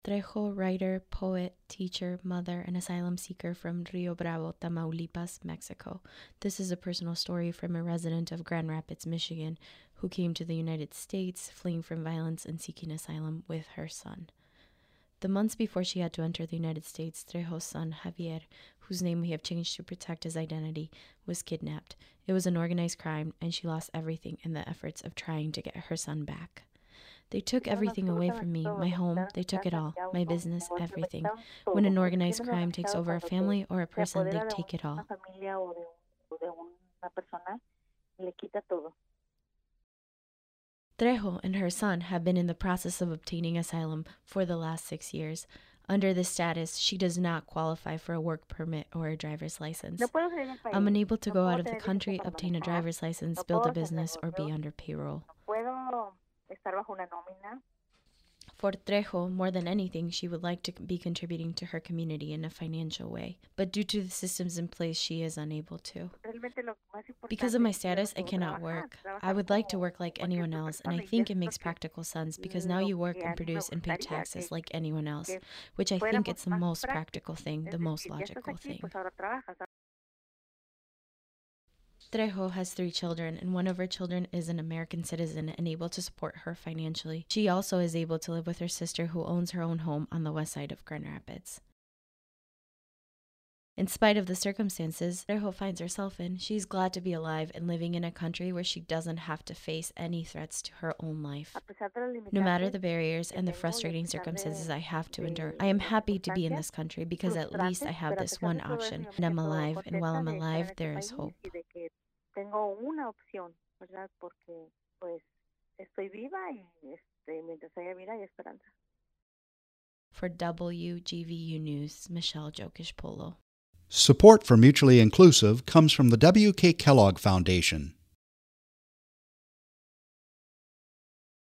Trejo, writer, poet, teacher, mother, and asylum seeker from Rio Bravo, Tamaulipas, Mexico. This is a personal story from a resident of Grand Rapids, Michigan, who came to the United States, fleeing from violence and seeking asylum with her son. The months before she had to enter the United States, Trejo's son, Javier, whose name we have changed to protect his identity, was kidnapped. It was an organized crime, and she lost everything in the efforts of trying to get her son back. They took everything away from me, my home, they took it all, my business, everything. When an organized crime takes over a family or a person, they take it all. Trejo and her son have been in the process of obtaining asylum for the last 6 years. Under this status, she does not qualify for a work permit or a driver's license. I'm unable to go out of the country, obtain a driver's license, build a business, or be under payroll. For Trejo, more than anything, she would like to be contributing to her community in a financial way. But due to the systems in place, she is unable to. Because of my status, I cannot work. I would like to work like anyone else, and I think it makes practical sense because now you work and produce and pay taxes like anyone else, which I think it's the most practical thing, the most logical thing. Trejo has 3 children, and one of her children is an American citizen and able to support her financially. She also is able to live with her sister, who owns her own home on the west side of Grand Rapids. In spite of the circumstances Trejo finds herself in, she's glad to be alive and living in a country where she doesn't have to face any threats to her own life. No matter the barriers and the frustrating circumstances I have to endure, I am happy to be in this country because at least I have this one option, and I'm alive, and while I'm alive, there is hope. Tengo una opción, ¿verdad? Porque pues estoy viva y mientras haya vida hay esperanza. For WGVU News, Michelle Jokish Polo. Support for Mutually Inclusive comes from the W.K. Kellogg Foundation.